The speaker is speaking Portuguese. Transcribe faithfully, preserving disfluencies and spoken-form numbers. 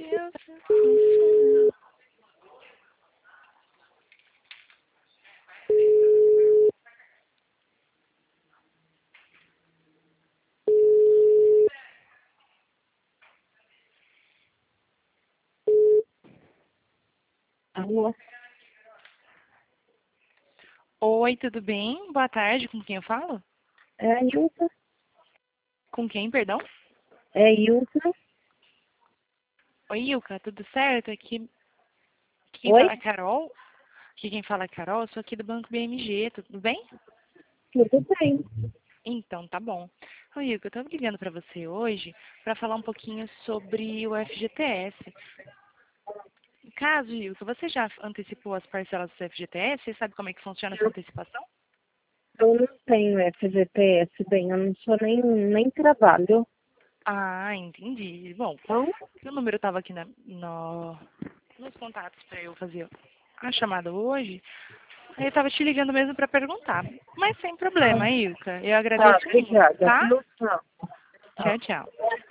eu funcionando. Alô? Oi, tudo bem? Boa tarde, com quem eu falo? É a Ilka? Com quem, perdão? É a Ilka? Oi, Ilka, tudo certo? Aqui quem Oi? fala é Carol. Aqui quem fala é Carol, eu sou aqui do Banco B M G, tudo bem? Tudo bem. Então, tá bom. Oi, Ilka, eu tô ligando para você hoje para falar um pouquinho sobre o F G T S. Caso, Ilka, você já antecipou as parcelas do F G T S? Você sabe como é que funciona essa Eu, antecipação? eu não tenho F G T S, bem, eu não sou nem, nem trabalho. Ah, entendi. Bom, Então, o número estava aqui na, no, nos contatos para eu fazer a chamada hoje. Aí eu estava te ligando mesmo para perguntar. Mas sem tá, problema, Ilka. Eu tá, agradeço muito, obrigada, tá? viu? Tá. Tchau, tchau.